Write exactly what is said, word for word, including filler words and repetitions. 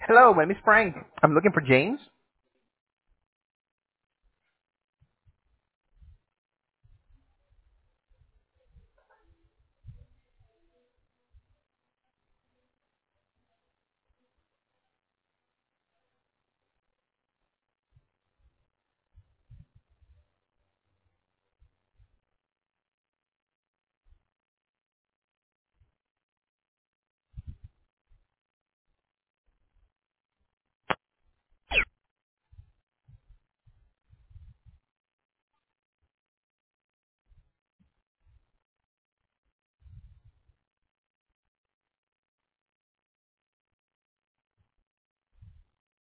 Hello, my name is Frank. I'm looking for James.